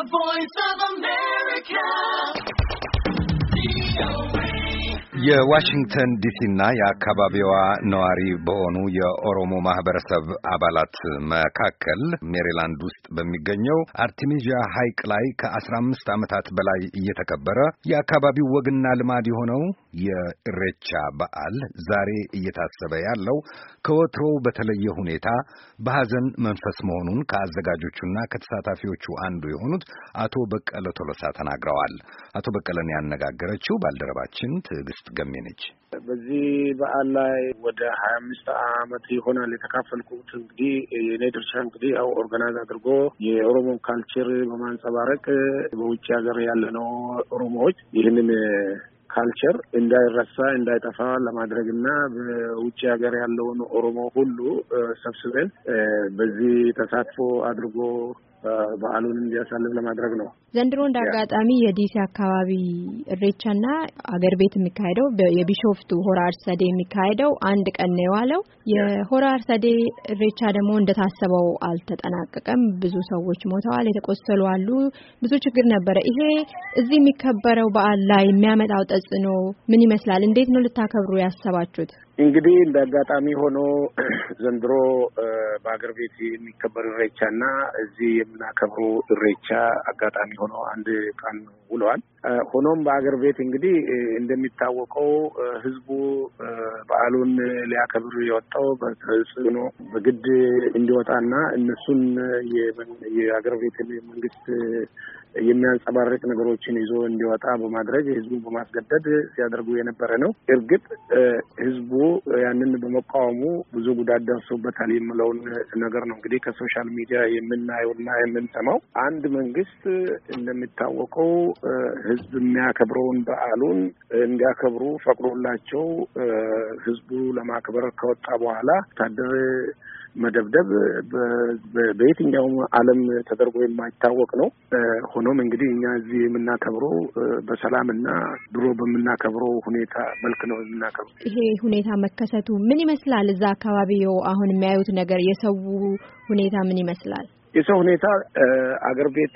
The Voice of America. የዋሽንግተን ዲሲና የአካባቢዋ ነዋሪ በሆኑ የኦሮሞ ማህበረሰብ አባላት መካከል ሜሪላንድ ውስጥ በሚገኘው አርቲሚዚያ ሐይቅ ላይ ከ15 ዓመታት በላይ እየተከበረ የአካባቢው ወግና ልማድ የሆነው የኢሬቻ በዓል ዛሬ እየታሰበ ያለው ከወትሮው በተለየ ሁኔታ በሐዘን መንፈስ መሆኑን ከአዘጋጆቹና ከተሳታፊዎቹ አንዱ የሆኑት አቶ በቀለ ቶሎሳ ተናግረዋል። አቶ በቀለን ያነጋገረችው ባልደረባችን ትዕግስት ገሜ ነች። በዚህ በዓል ላይ ወደ 25 ዓመት ይሆናል የተካፈልኩት። እንግዲህ የኔ ድርሻ እንግዲህ ያው ኦርጋናይዝ አድርጎ የኦሮሞ ካልቸር በማንጸባረቅ በውጭ ሀገር ያለነው ኦሮሞዎች ይህንን ካልቸር እንዳይረሳ እንዳይጠፋ ለማድረግና በውጭ ሀገር ያለውን ኦሮሞ ሁሉ ሰብስበን በዚህ ተሳትፎ አድርጎ በዓሉን እንዲያሳልፍ ለማድረግ ነው። ዘንድሮ እንዳጋጣሚ የዲሲ አካባቢ ኢሬቻና አገር ቤት የሚካሄደው የቢሾፍቱ ሆራ አርሰዴ የሚካሄደው አንድ ቀን ነው የዋለው። የሆራ አርሰዴ ኢሬቻ ደግሞ እንደታሰበው አልተጠናቀቀም። ብዙ ሰዎች ሞተዋል፣ የተቆሰሉ አሉ፣ ብዙ ችግር ነበረ። ይሄ እዚህ የሚከበረው በዓል ላይ የሚያመጣው ተጽዕኖ ምን ይመስላል? እንዴት ነው ልታከብሩ ያሰባችሁት? እንግዲህ እንዳጋጣሚ ሆኖ ዘንድሮ በአገር ቤት የሚከበር ኢሬቻና እዚህ የምናከብሩ ኢሬቻ አጋጣሚ ሆኖ አንድ ቀን ውለዋል። ሆኖም በአገር ቤት እንግዲህ እንደሚታወቀው ህዝቡ በዓሉን ሊያከብር የወጣው በተጽዕኖ በግድ እንዲወጣና እነሱን የአገር ቤትን መንግስት የሚያንጸባርቅ ነገሮችን ይዞ እንዲወጣ በማድረግ ህዝቡን በማስገደድ ሲያደርጉ የነበረ ነው። እርግጥ ህዝቡ ያንን በመቃወሙ ብዙ ጉዳት ደርሶበታል የሚለውን ነገር ነው እንግዲህ ከሶሻል ሚዲያ የምናየውና የምንሰማው። አንድ መንግስት እንደሚታወቀው ህዝብ የሚያከብረውን በዓሉን እንዲያከብሩ ፈቅዶላቸው ህዝቡ ለማክበር ከወጣ በኋላ ወታደር መደብደብ በየትኛውም ዓለም ተደርጎ የማይታወቅ ነው። ሆኖም እንግዲህ እኛ እዚህ የምናከብረው በሰላምና ድሮ በምናከብረው ሁኔታ መልክ ነው የምናከብረው። ይሄ ሁኔታ መከሰቱ ምን ይመስላል? እዛ አካባቢው አሁን የሚያዩት ነገር የሰው ሁኔታ ምን ይመስላል? የሰው ሁኔታ አገር ቤት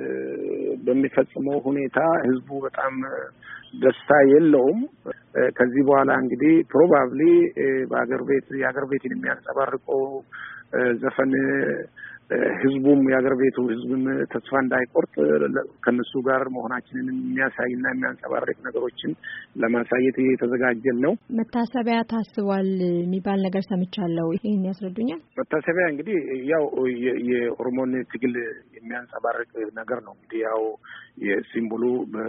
በሚፈጽመው ሁኔታ ህዝቡ በጣም ደስታ የለውም። ከዚህ በኋላ እንግዲህ ፕሮባብሊ በአገር ቤት የአገር ቤትን የሚያንጸባርቀው ዘፈን ህዝቡም የአገር ቤቱ ህዝብም ተስፋ እንዳይቆርጥ ከነሱ ጋር መሆናችንን የሚያሳይና የሚያንጸባርቅ ነገሮችን ለማሳየት የተዘጋጀን ነው። መታሰቢያ ታስቧል የሚባል ነገር ሰምቻለሁ። ይሄን ያስረዱኛል? መታሰቢያ እንግዲህ ያው የኦሮሞን ትግል የሚያንጸባርቅ ነገር ነው። እንግዲህ ያው የሲምቦሉ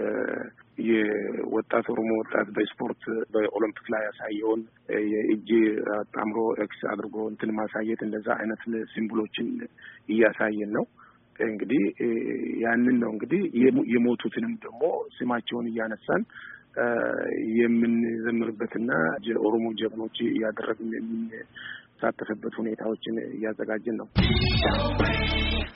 የወጣት ኦሮሞ ወጣት በስፖርት በኦሎምፒክ ላይ ያሳየውን የእጅ አጣምሮ ኤክስ አድርጎ እንትን ማሳየት እንደዛ አይነት ሲምቦሎችን እያሳየን ነው። እንግዲህ ያንን ነው እንግዲህ የሞቱትንም ደግሞ ስማቸውን እያነሳን የምንዘምርበትና ኦሮሞ ጀግኖች እያደረግን የምንሳተፍበት ሁኔታዎችን እያዘጋጀን ነው።